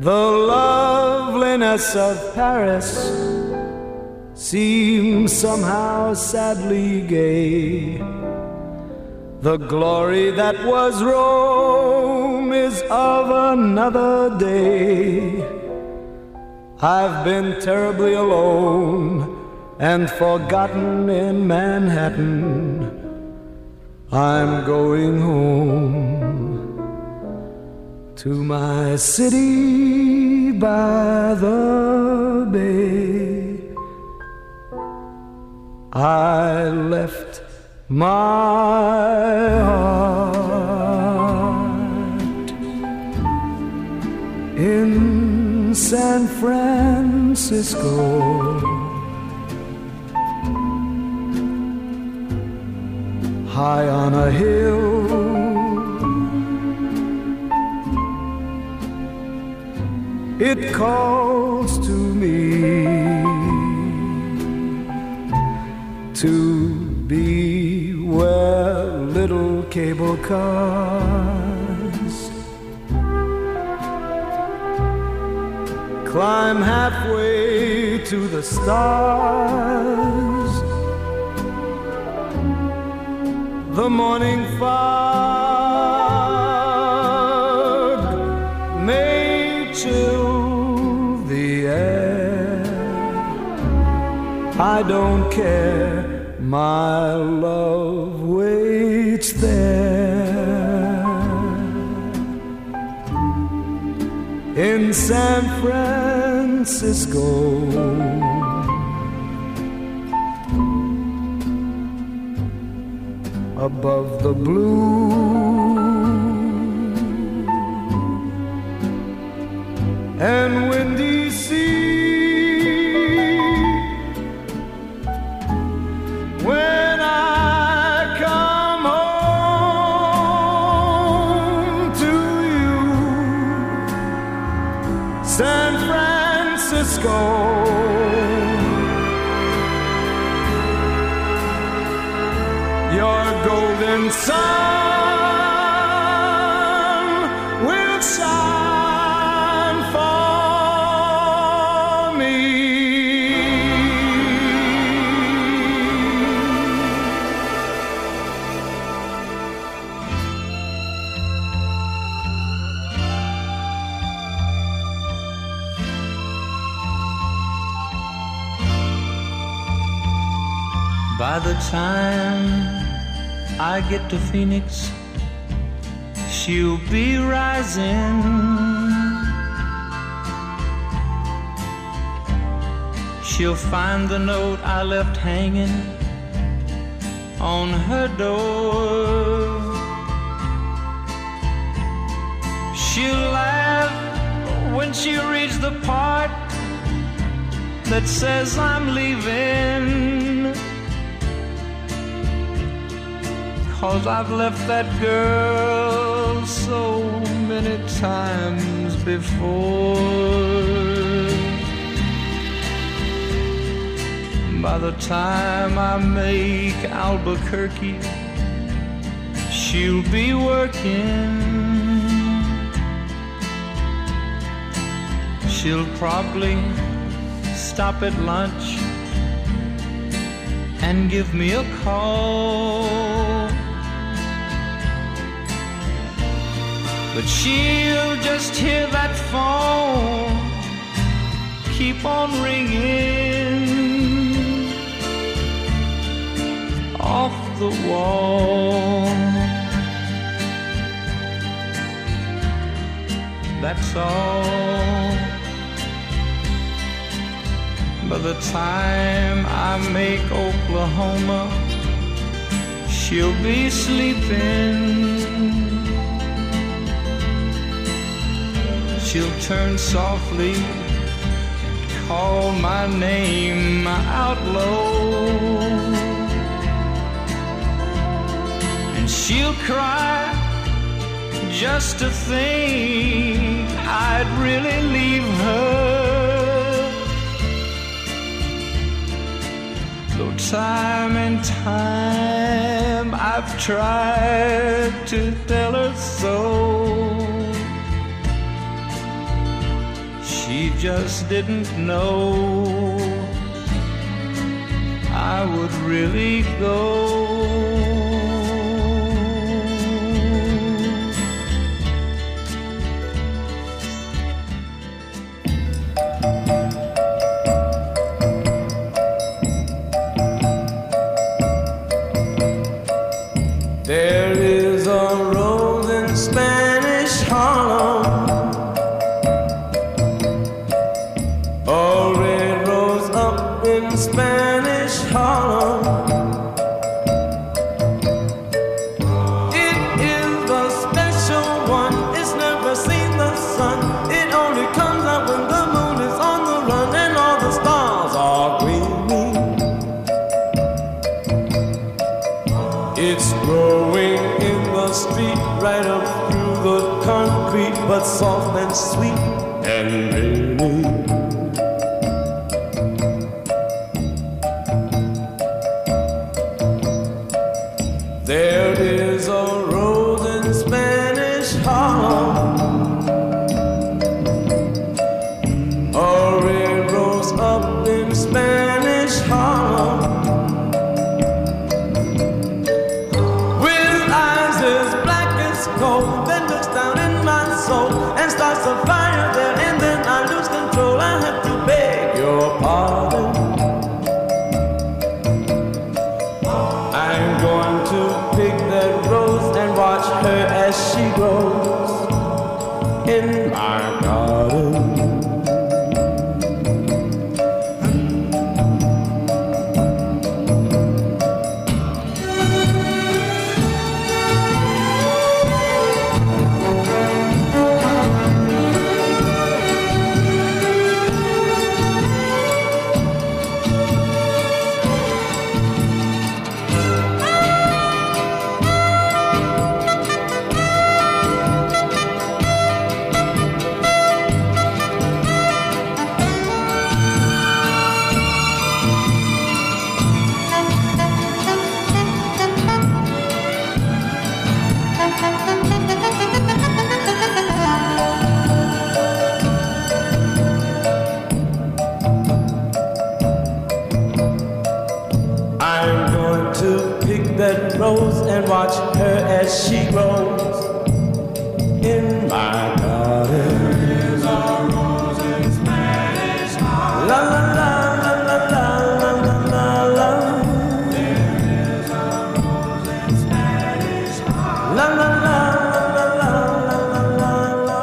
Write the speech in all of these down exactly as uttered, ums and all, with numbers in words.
The loveliness of Paris seems somehow sadly gay. The glory that was Rome is of another day. I've been terribly alone and forgotten in Manhattan. I'm going home to my city by the bay. I left my heart in San Francisco. High on a hill, it calls to me to be where little cable cars climb halfway to the stars. The morning fog may chill the air. I don't care, my love waits there in San Francisco. Above the blue and windy sea, when I come home to you, San Francisco, your golden sun will shine for me. By the time I get to Phoenix, she'll be rising. She'll find the note I left hanging on her door. She'll laugh when she reads the part that says I'm leaving, 'cause I've left that girl so many times before. By the time I make Albuquerque, she'll be working. She'll probably stop at lunch and give me a call, but she'll just hear that phone keep on ringing off the wall. That's all. By the time I make Oklahoma, she'll be sleeping. She'll turn softly and call my name out low, and she'll cry just to think I'd really leave her. Though time and time I've tried to tell her so, just didn't know I would really go. There is a rose in Spanish Harlem, a red rose up in Spanish Harlem. It is a special one, it's never seen the sun. It only comes out when the moon is on the run and all the stars are gleaming. It's growing in the street right up through the concrete, but soft and sweet and rainy. There is a rose in Spanish Harlem, a red rose up in Spanish Harlem. Cold, then looks down in my soul and starts a fire there, and then I lose control. I have to beg your pardon. I'm going to pick that rose and watch her as she grows in my garden. That rose and watch her as she grows in my garden. There is a rose in Spanish Harlem. La la la la la la la la. There is a rose in Spanish Harlem. La la la la la la la la.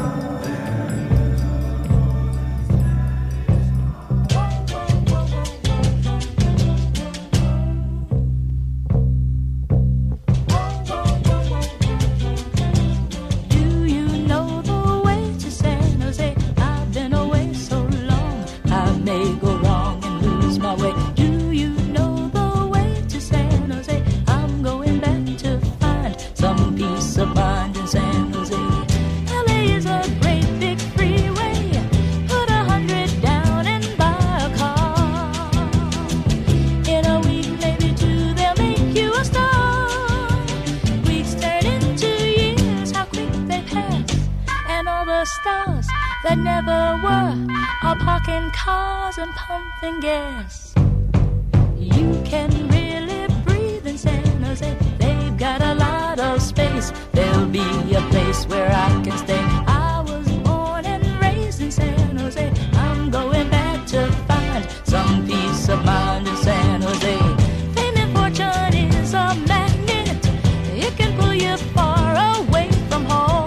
Stars that never were are parking cars and pumping gas. You can really breathe in San Jose. They've got a lot of space. There'll be a place where I can stay. I was born and raised in San Jose. I'm going back to find some peace of mind in San Jose. Fame and fortune is a magnet. It can pull you far away from home.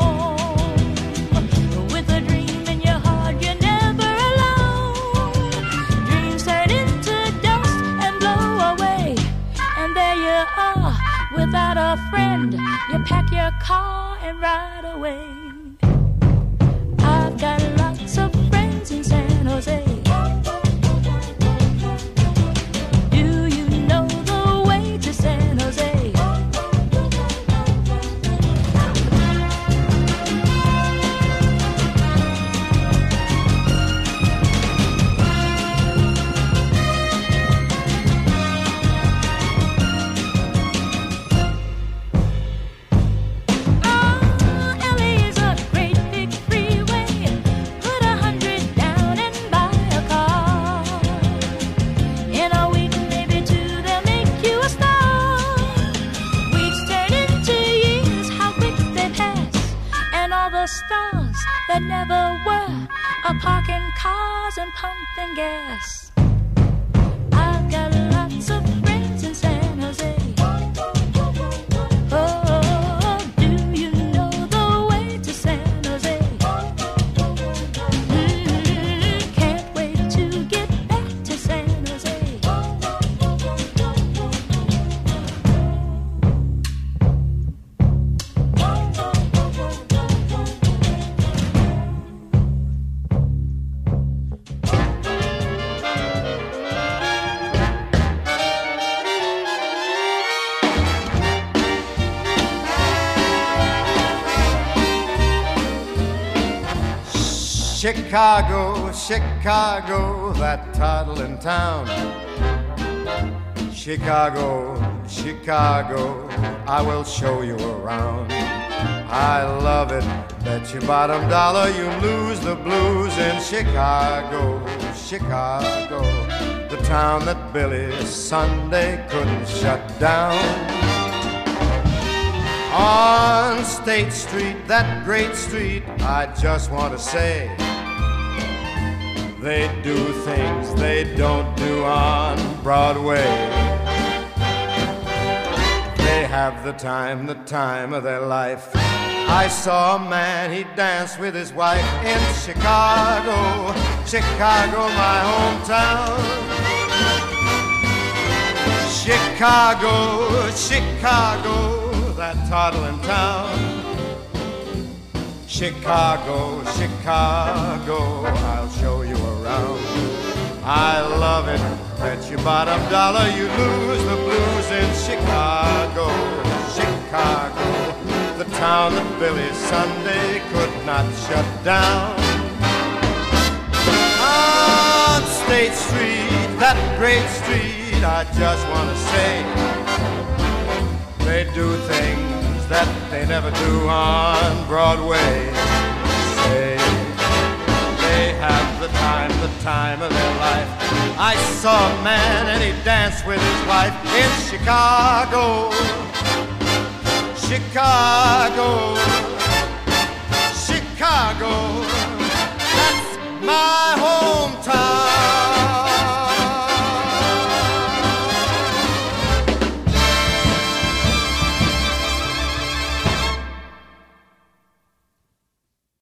Without a friend, you pack your car and ride away. I've got lots of friends in San Jose. Do you know the way to San Jose? that never were a parking cars and pumping gas. I've got lots of friends in San Jose. Oh, do you know the way to San Jose? Mm, can't wait to get back to San Jose. Chicago, Chicago, that toddling town. Chicago, Chicago, I will show you around. I love it, bet your bottom dollar you lose the blues in Chicago, Chicago, the town that Billy Sunday couldn't shut down. On State Street, that great street, I just want to say, they do things they don't do on Broadway. They have the time, the time of their life. I saw a man, he danced with his wife in Chicago, Chicago, my hometown. Chicago, Chicago, that toddling town. Chicago, Chicago, I'll show you around. I love it, bet your bottom dollar you lose the blues in Chicago, Chicago, the town that Billy Sunday could not shut down. On State Street, that great street, I just want to say, they do things that they never do on Broadway. Say they have the time, the time of their life. I saw a man and he danced with his wife in Chicago, Chicago, Chicago. That's my hometown.